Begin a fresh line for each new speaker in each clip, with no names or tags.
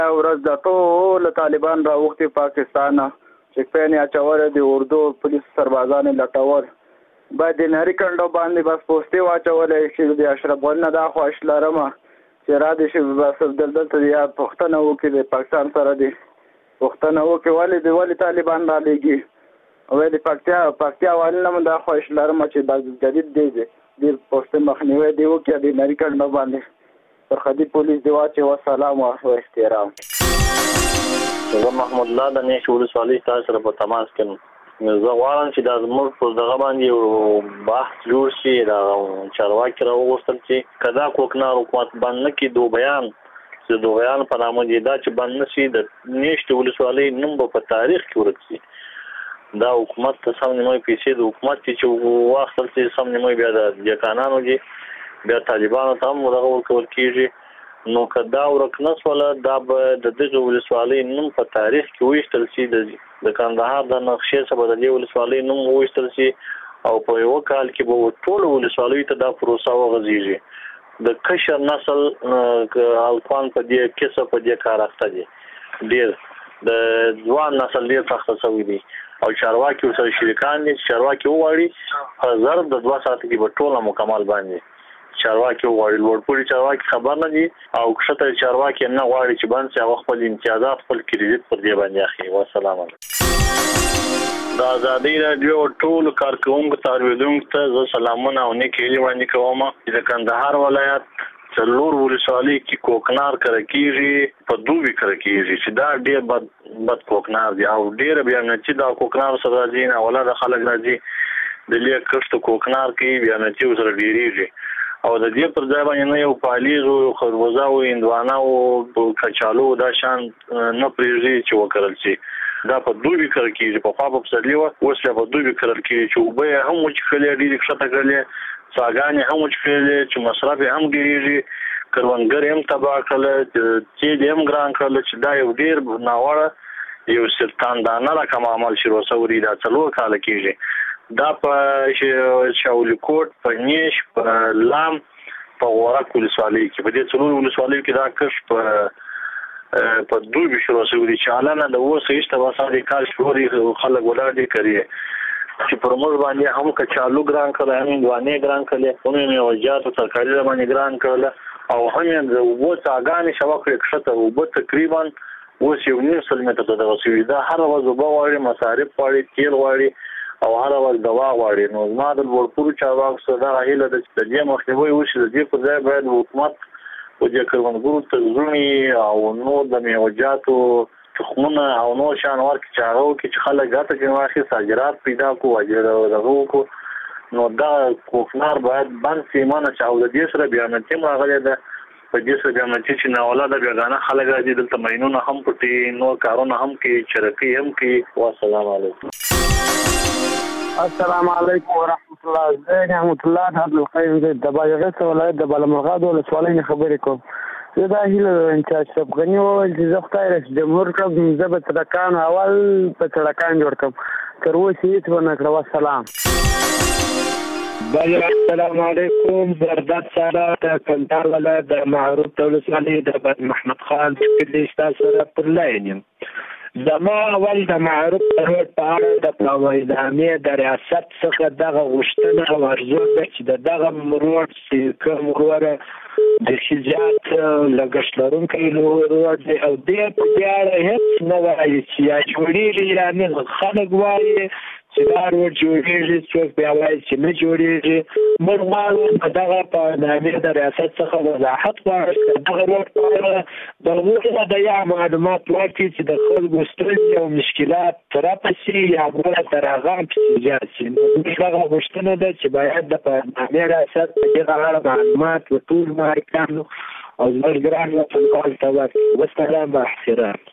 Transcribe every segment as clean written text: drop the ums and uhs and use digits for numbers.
ورځ د ټول طالبان راوختي پاکستان چې پېنې اچول دي اردو پولیس سربازان لټول باید د نری کنډو باندې بس پوسټي واچولای شي د اشرف غنی دا خوښ لرم چې را دي شي بس دلته یا پښتنه وکړي د پاکستان سره دي پښتنه وکړي ولې طالبان را لګي او د پکتیا والنه من دا خوښ لرم چې د جدید دی د پوسټ مخنیوي دی وکړي د نری کنډو باندې پر خدي پولیس دی واچي والسلام او احترام
زه محمود الله د نیش ولسوالۍ تاسو سره په تماس کې زه غواړم چې دا زموږ په دغه باندې یو بحث جوړ شي دا چارواکي راوغوښتل چې که دا کوکنار حکومت بند نه کړي دوبیان چې دوبیان په نامه دي دا چې بند نه شي د نیشت ولسوالۍ نوم به په تاریخ کې ورک شي دا حکومت ته سم نیمایي پیسې د حکومت چې واخیستل چې سم نیمایي بیا د جکانانو دي بیا طالبانو ته هم دغه ورکول کېږي نو که دا ورک نه شوله دا به د دغه ولسوالۍ نوم په تاریخ کې وویشتل شي د کندهار د نقشې څخه به د دې ولسوالۍ نوم وویشتل شي او په یو کال کې به ټولو ولسوالیو ته دا پروسه وغځېږي د کشر نسل الکوان په دې کیسه په دې کار اخته دي ډېر د ځوان نسل ډېر سخته شوي دي او چارواکي ورسره شریکان دي چارواکي وغواړي په ضرب د 2 ساعته کې به ټوله مکمل باندې چارواکي وغواړي لوړپوړي چارواکي خبر نه دي او کښته چارواکي نه غواړي چې باندې هغه خپل امتیازات خپل کریډټ پر دې باندې اخلي والسلام علیکم د ازادي راډیو ټول کارکونکو تاریخونکو ته زه سلامونه او نیک هیلې وړاندې کوم چې د کندهار ولایت څلور ولسوالۍ کې کوکنار کړه کېږي په دوبي کړه کېږي چې دا ډېر بد کوکنار دی او ډېر بیا نه چې دا کوکنار سره راځي نه ولا د خلک راځي د لیک کښته کوکنار کې بیا نه چې سره ډېریږي او د دې پر ځای باندې نه یو پالیز او خربوزه او هندوانه او کچالو دا شان نه پریږدي چې وکړل شي دا په دوبي کړه کېږي په خوا په پسرلي اوس په دوبي کړه کېږي چې اوبه هم وچښلې ډېرې کښته کړلې څاګانې هم وچښلې چې مصرف هم ډېرېږي کروندګر هم تباه کړل تیل هم ګران کړل چې دا یو ډېر ناوړه یو سرطاندانه رقم عمل شروع شوی دا 4 کاله کېږي دا په شاولیکوټ په نیش په لام په غورک ولسوالۍ کې په دې 4 ولسوالیو کې دا کښ په دوبي شروع شوی دي چې علنه د اوسه هیڅ تباسادي کال شوري خلک ولاړ دي کوي چې پر موږ باندې هم کچالو ګران کړل هم دوانې ګران کړل هم میوجات او ترکاري باندې ګران کړل او هم د وو څاګانې شوکړې کښته وو تقریبا اوس یو 9 متر ته دغه سوي دا هر ورځ وبو غواړي مصارف غواړي تیل غواړي او هر ورځ دوا غواړي نو زما د ورپورو چارواکو سره دا هیله ده چې د دې مخنیوي وشي د دې په ځای باید حکومت او د کروندګرو ته او نو د میوجاتو تخمونه او نو شان ورکړي چې هغه چې خلک ګټه کوي واخلي صادرات پیدا کوو دغه کو نو دا کوکنار باید بند شي مانه چې او د دې سره بیاناتي راغلی ده په دې سره بیاناتي چې نه ولاده بیاګانه خلک راځي دلته مینونه هم پټي نو کارونه هم کوي چرکی هم کوي والسلام علیکم
السلام علیکم ورحمت الله زه رحمت الله عبدالقیوم د بادغیس ولایت د بالامرغاد ولسوالۍ نه خبرې کوم زه دا هیله لرم چې اشرف غني وویل چې زه خدای رئیس جمهور کړم زه به سړکان اول په سړکان جوړ کړم تر اوسه هېڅ ونه کړه والسلام
السلام علیکم زرداد سارا د کندهار ولایت د معروف ولسوالۍ د محمد خان چې تاسو سره پر لاین یم زما اول د معروف روډ په اړه د پروایدامې د ریاست څخه دغه غوښتنه او ارزو ده چې دغه روډ چې کوم وروره د خجات لګښت لرونکی روډ دی او دې په دې اړه هېڅ نه وایي چې یا جوړېږي یا نه خلک وایي چې دا روډ جوړېږي څوک بیا وایي چې نه جوړېږي موږ غواړو په دغه پروایدامې د ریاست څخه وضاحت غواړو چې دغه روډ په اړه د هغوی د یا معلومات ورکړي چې د خلکو ستونزې او مشکلات راپسې یا بله تر هغه هم پسې زیات شي نو زموږ دغه غوښتنه ده چې باید د پروایدامې ریاست په دغه اړه معلومات په ټولو مالکانو او زموږ ګران وطنوالو ته ورکړي والسلام با احترام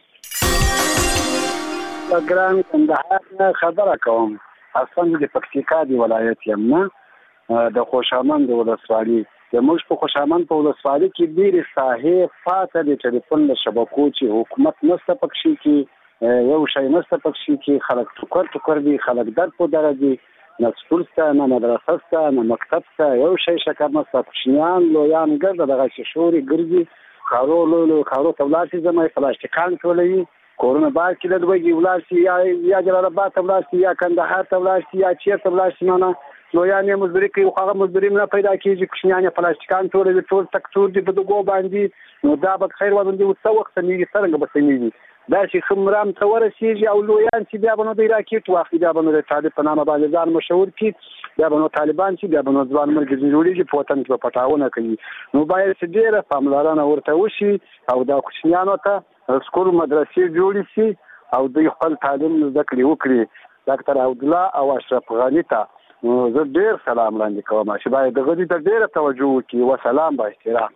ګران کندهار نه خبره کوم اصلا د پکتیکا دی ولایت یم نه د خوشامند ولسوالۍ زموږ په خوشامند په ولسوالۍ کې ډېرې ساحې پاته د ټلیفون د شبکو چې حکومت نشته پکښې کې یو شی نشته پکښې کې خلک ټوکر دي خلک درد په دره دي نه سکول شته نه مدرسه شته نه مکتب شته یو شی شکر نشته کوچنیان لویان ګرده دغه شوري ګرځي کارو ته ولاړ شي زما پلاستیکان ټولوي کورونه باید چې د دوی ولاړ شي یا جلال آباد ته ولاړ شي یا کندهار ته ولاړ شي یا چیرته ولاړ شي نه لویان یې مزدوري کوي خو هغه مزدوري نه پیدا کېږي کوچنیان یې پلاستیکان ټولوي ټول تکتور دي په دغو باندې نو دا به خیر وزن دي څه وخت سمیږي څرنګه به سمیږي دا چې خمرام ته ورسېږي او لویان چې بیا به نو د راکېټ واخلي بیا به نو د طالب په نامه باندې ځان مشهور کړي بیا به نو طالبان چې بیا به نو ځوان ملګري جوړېږي په وطن کې به پټاونه کوي نو باید چې ډېره پاملرنه ورته وشي او دا کوچنیانو ته سکول مدرسې جوړې شي او دوی خپل تعلیم زده کړي وکړي ډاکټر عبدالله او اشرف غني ته زه ډېر سلام وړاندې کوم چې باید دغه دې ته ډېره توجه وکړي وسلام با احترام.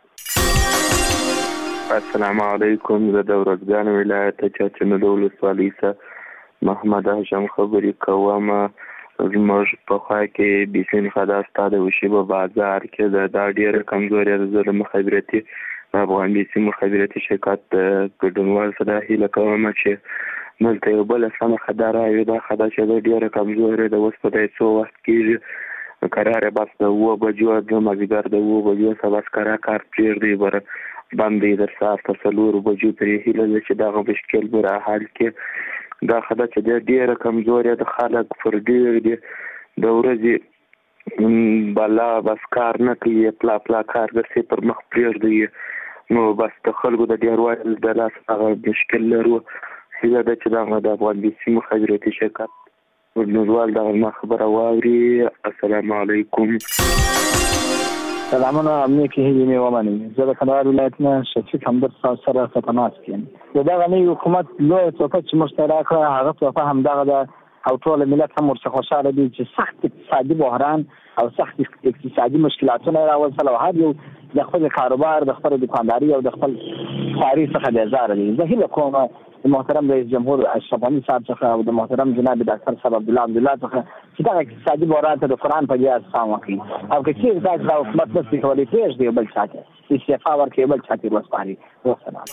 السلام علیکم. زه د ارزګان ولایت چاچنډ ولسوالۍ څخه محمد هاشم خبرې کوم. زموږ په خوا کې بیسین خدا ستا د وشیبه بازار کې دا ډېره کمزوري ده. زه د مخابراتي افغان بیسین مخابراتي شرکت ګډونوال څخه دا هیله کوم چې دلته یو بله سمه خدا راوي. دا خدا چې ده ډېره کمزورې ده. اوس په دی څو وخت کېږي کراره بس د 7 بجو د مازدیګر د 7 بجو څخه بس کرا کار پرېږدي بره بند دی در ساعت 4 بجو پرې هیله ده چې دغه مشکل به راحل کړي. دا خدا چې ده ډېره کمزورې ده. خلک پر ډېر دي د ورځې بلا بس کار نه کوي پلا کار درسې پر مخ پرېږدي نو بس د خلکو د ډېروالي د لاس هغه مشکل لرو. هیله ده چې دغه د افغان بیسین مخابراتي شرکت ګډونوال دغه ما خبره واوري. السلام علیکم.
سلامونه امنیه کې هیلې مې ومنئ. زه د کندهار ولایت نه شفیق همدرد صاحب سره په تماس کې یم. د دغه نوي حکومت لویه تحفه چې موږ ته راکړه هغه تحفه همدغه ده او ټول ملت هم ورڅخه خوشحاله دي چې سخت اقتصادي بحران او سخت اقتصادي مشکلاتونه راوستل او هر یو د خپل کاروبار د خپل دکانداري او د خپل خواري څخه بیزاره دي. زه هیله کوم د محترم رئیس جمهور اشرف غني صاحب څخه او د محترم جناب ډاکټر صاحب عبدالله څخه چې دغه اقتصادي بحران ته د قرآن په بیاس پام وکړي او که چېرې داسې دا حکومت نشي کولی پرېږدي یو بل چا ته استعفا ورکړي یو بل چا ته وسپاري. والسلام.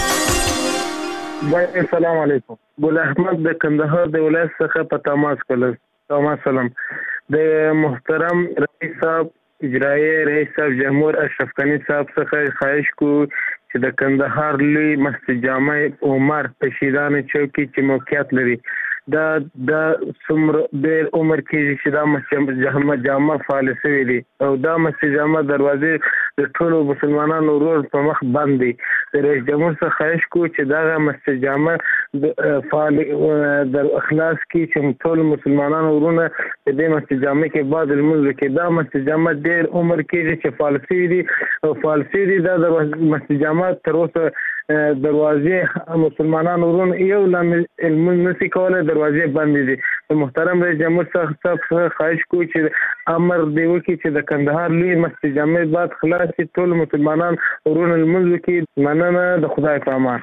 السلام علیکم. ګل احمد د کندهار د ولایت څخه په تماس کولم. سلام. د محترم رئیس صاحب اجرائیه رئیس صاحب جمهور اشرف غني صاحب څخه خواهش کو چې د کندهار لوی مسجد جامع عمر په شیران چوک کې چې موقعیت لري دا څومره ډېر عمر کېږي چې دا مسجد جامع فعال شوی دی او دا مسجد جامع دروازې د ټولو مسلمانانو ورور په مخ بند دي. د رئیس جمهور څخه خواهش کو چې دا مسجد جامع فعال در اخلاص کې چې ټول مسلمانانو ورونه په دې مسجد جامع کې بعد المنځ کې دا مسجد جامع ډېر عمر کېږي چې فعال شوی دی او فعال شوی دی. دا د مسجد جامع تر اوسه دروازې مسلمانانو ورونه یو لمونځ نشي کولی دروازې بندې دي. د محترم رئیس جمهور څخه خواهش کوو چې امر دی وکړي چې د کندهار لوی مسجد جامع بعد خلاص شي ټول مسلمانان ورونه لمونځ وکړي. مننه. د خدای په امان.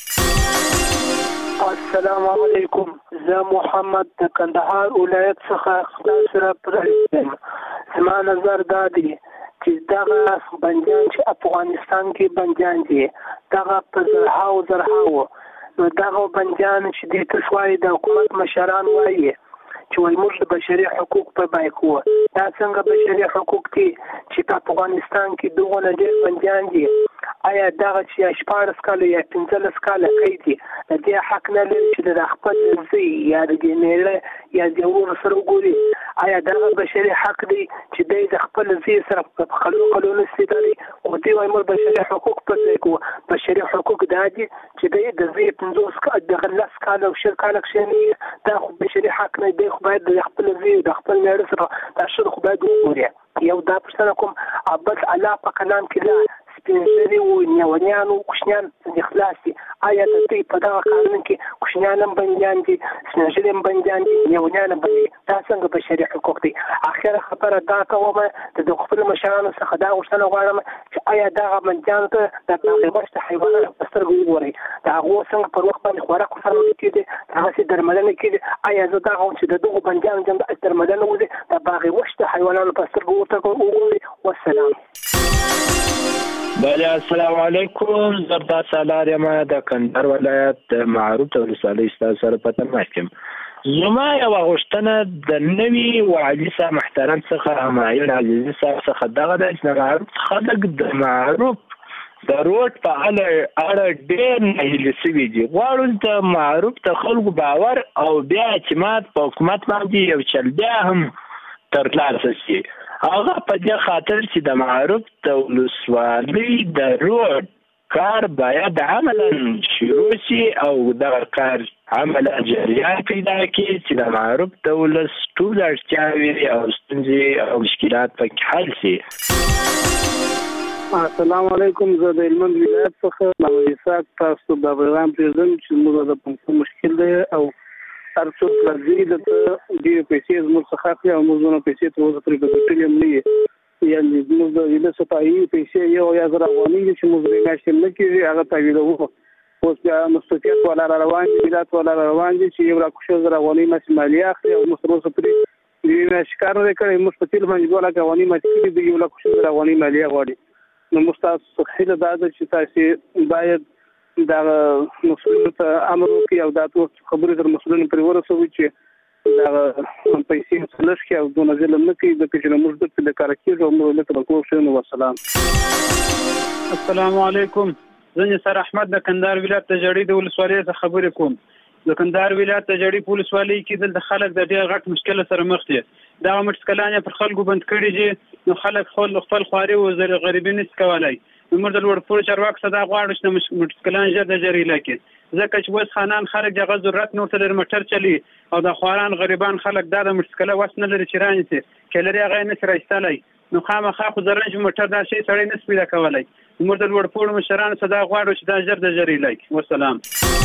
السلام علیکم. زه محمد د کندهار ولایت څخه سره پرېږدم. زما نظر دا دی چې دغه بندیان چې افغانستان کې بندیان دي دغه په زرهاو نو دغه بندیان چې دې ته شوای د حکومت مشران وایي چې وایي موږ د بشري حقوق په بایکو دا څنګه بشري حقوق دي چې په افغانستان کې دغه ډېر بندیان دي. آیا دغه چې 14 کاله یا 15 کاله قید دي د دې حق نه لري چې د خپل ځای یا د ګنېله یا د ور سره وګوري؟ آیا دغه بشري حق دی چې د خپل ځای سره په خلکو نستداري او دوی وايي موږ بشري حقوق په ځای بشري حقوق دا دي چې د ځای 15 کاله او 10 کاله کې دا خو بشري حق نه دی. خو باید د خپل ځای د خپل مېړه سره دا شر خو باید وګوري. یو دا پښتنه کوم ابد الله په کلام کې لا سپینځري او نیونیانو کوشنیان د اخلاص دي. آیا د دې په دغه قانون کې کوشنیان هم بندیان دي سپینځري هم بندیان دي نیونیان هم بندیان دا څنګه بشري حقوق دي؟ اخره خبره دا کوم د خپل مشرانو څخه دا غوښتنه غواړم چې آیا دغه بندیان ته د بغیوشت حیوانات په سترګو وګوري دا هغه څنګه پر وخت باندې خوراک ورسره کېږي هغه چې درملنه کېږي. آیا زه دا غواړم چې د دغه بندیانو جنب درملنه وکړي د بغیوشت حیواناتو په سترګو وګوري. والسلام.
بله السلام علیکم. زردا سالار یم د کندهار ولایت د معروف ولسوالۍ ستاسو سره په تماس یم. زما یوه غوښتنه د نوي والي صاحب محترم څخه همایون عزیزي صاحب څخه دغه ده چې د معروف خلک د معروف د روډ په اړه ډېر ناهیلي سوي دي. غواړو د معروف د خلکو باور او بیا اعتماد په حکومت باندې یو چل بیا هم ترلاسه شي. هغه په دې خاطر چې د معروف د ولسوالۍ د روډ کار باید عملا شروع شي او دغه کار عملا جریان پیدا کړي چې د معروف د ولس ټول اړتیاوې او ستونزې او مشکلات پکې حل شي.
السلام علیکم. زه د هلمند ولایت څخه محمد اسحاق تاسو د پیغام پرېږدم چې موږ د پنځه مشکل دی او هر څوک راځي د دې پیسې زموږ څخه اخلي او موږ نو پیسې ته وځو پرې ګټلې هم نه یې. یعنې زموږ د ویله صفایي پیسې یو یا زر افغانۍ دي چې موږ درې میاشتې نه کېږي هغه تحویلوو. اوس بیا مستفید والا را روان دي، ملت والا را روان دي چې یو راکوشو زر افغانۍ ماسې مالیه اخلي او موږ تر اوسه پرې درې میاشتې کار نه دی کړی. موږ په تیل باندې 2 لک افغانۍ ماتې کړي دي، 1 راکوشو زر افغانۍ مالیه غواړي. نو موږ تاسو څخه هیله دا ده چې تاسې باید دا مسؤلینو ته امر وکړي او دا ټول خبرې تر مسؤلینو پرې ورسوي چې دا پیسې لږ کړي او دونه ظلم نه کوي ځکه چې موږ دلته د کار کېږو او موږ دلته به کوو ښه. نو والسلام.
السلام علیکم. زه نثار احمد د کندهار ولایت د جړۍ د ولسوالۍ څخه خبرې کوم. د کندهار ولایت د جړۍ په ولسوالۍ کې دلته خلک د ډېر غټ مشکل سره مخ دي. دغه مټسکلان پر خلکو بند کړي دي، نو خلک خپل خواري او غریبي نشي کولی. موږ د لوړ پوړ چارواکو څخه دا غواړو چې مټسکلان ژر د جری لکه ځکه چې وس خانان خلک دغه ضرورت نور ته موټر چلی او د خواران غریبان خلک دا د مټسکله وس نه لري چې رانیسي کلري هغه نه سره ایستلای. نو خامخا خو زرنج موټر دا شی سړی نه سپیدا کولای. موږ د لوړ پوړ مشرانو څخه دا غواړو چې دا ژر د جری لکه. والسلام.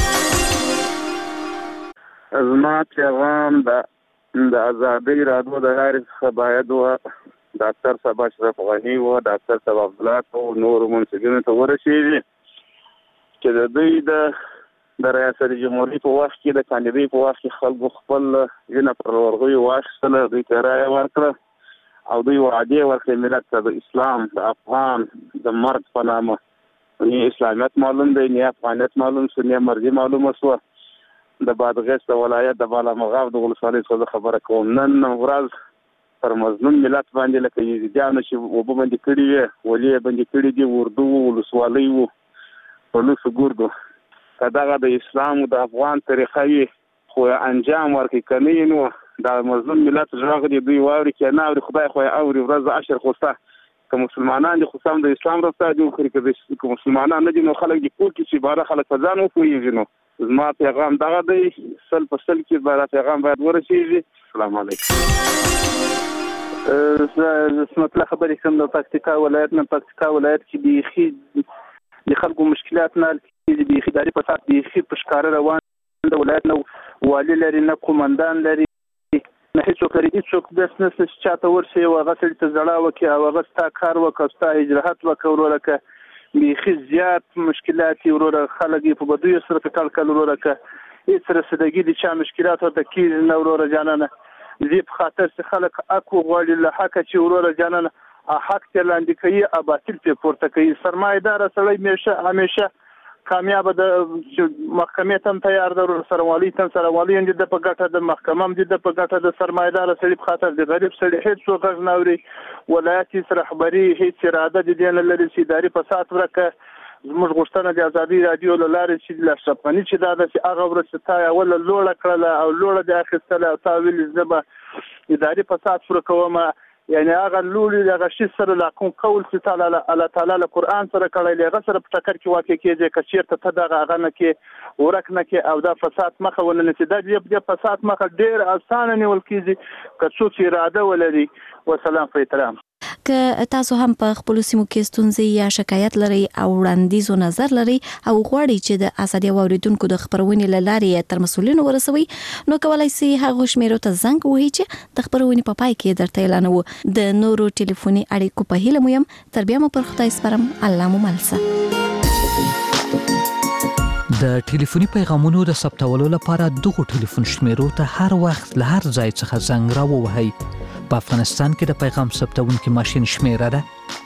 زما پیغام د ازادۍ رادیو د لارې څخه باید ډاکټر صاحب اشرف غني و ډاکټر صاحب عبدالله او نور منصبینو ته ورسېږي چې د دوی د ریاست جمهوریت په وخت کې د کاندیدۍ په وخت کې خلکو خپل وینه پر ورغوي واخیستله، دوی ته رایه ورکړه او دوی وعدې ورکړې ملت ته د اسلام د افغان د مرګ په نامه. نه اسلامیت معلوم دی، نه افغانیت معلوم شو، نه مرګي معلومه شوه. د بادغیس د ولایت د بالامغاب د ولسوالۍ څخه خبره کوم. نن ورځ پر مظلوم ملت باندې لکه یزیدیانو چې وبو باندې کړي وي، ولې باندې کړي دي، اردو ولسوالۍ وو پولیس ګوردو کداغه د اسلام او د افغان طریقه وي خو انجام ورکړي کني. نو دا مظلوم ملت ژغ دي دوی واوري کې نه اوري خدای خو اوري. ورځ 10 خوسته که مسلمانان دي خو سم د اسلام راسته دي خو که مسلمانان نه دي نو خلک دي کور کې چې بار خلک ځان وپويږي. نو زما پیغام دغه دی، سل په سل کې بار پیغام باید ورسیږي. السلام علیکم.
اسمت الله خبرې کوم د پکتیکا ولایت نه. پکتیکا ولایت کې بیخي د خلکو مشکلات نه دي، بیخي داري فساد بیخي په ښکاره روان د ولایت نه والي لري نه قومندان لري نه هیڅوک لري. هیڅوک داس نه چې چاته ورشي او هغه سړي ته زړه وکړي او هغه ستا کار وکړي ستا اجراحات وکړي ورکه بیخي زیات مشکلات وروره خلک په بدوی سره په کال وروره هیڅ رسیدګي دي چې مشکلات ورته کېږي نه وروره جانانه. دې په خاطر چې خلک اکو غواړي له حق چې وروره جانانه حق ته لاندې کوي او باطل ته پورته کوي. سرمایدار سړی همیشه کامیاب د محکمې ته تیار ده، سروالی ته سروالی هم د په ګټه د محکمه هم د په ګټه د سرمایدار سړي په خاطر د غریب سړي هیڅ څوک نه اوري. ولایت رهبري هیڅ اراده دي نه لري چې اداري فساد ورکه. زموږ غوښتنه د ازادي رادیو له لارې چې د اشرف غني چې دا چې هغه ورسته تا اول لوړه کړله او لوړه د اخیستله او تا ویل زبه اداري فساد ورکوم. یعنی هغه لولي دغه شی سره لا کوم قول چې تعالی الله تعالی له قران سره کړی هغه سره په ټکر کې واقع کېږي کچیر ته دغه هغه نه کې ورک نه کې او دا فساد مخه ولنه چې د فساد مخه ډیر اسانه نیول کېږي که څوک اراده ولري. والسلام په احترام.
که تاسو هم په خپل سیمو کې ستونزې یا شکایت لري او وړاندیز او نظر لري او غواړئ چې د ازادي اوریدونکو د خبرونې لارې تر مسؤلینو ورسوي نو کولای شئ هغه شمیرو ته زنګ ووهئ چې د خبرونې په پای کې درته اعلانوو. د نورو ټلیفوني اړیکو په هیله مو یم. تر بیا مو پر خدای سپارم. الله مو ملسه.
د ټلیفوني پیغامونو د ثبتولو لپاره دغه ټلیفون شمیرو ته هر وخت له هر ځای څخه زنګ راووهئ. په افغانستان کې د پیغام ثبتونکي ماشین شمیره ده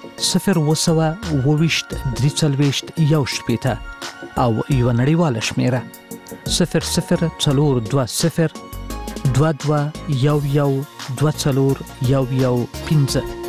022-340-1 او یو نړیواله شمیره 00420221124015.